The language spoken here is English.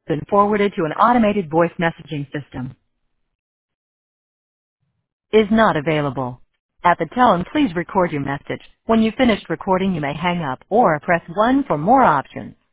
been forwarded to an automated voice messaging system. Is not available. At the tone, please record your message. When you've finished recording, you may hang up or press 1 for more options.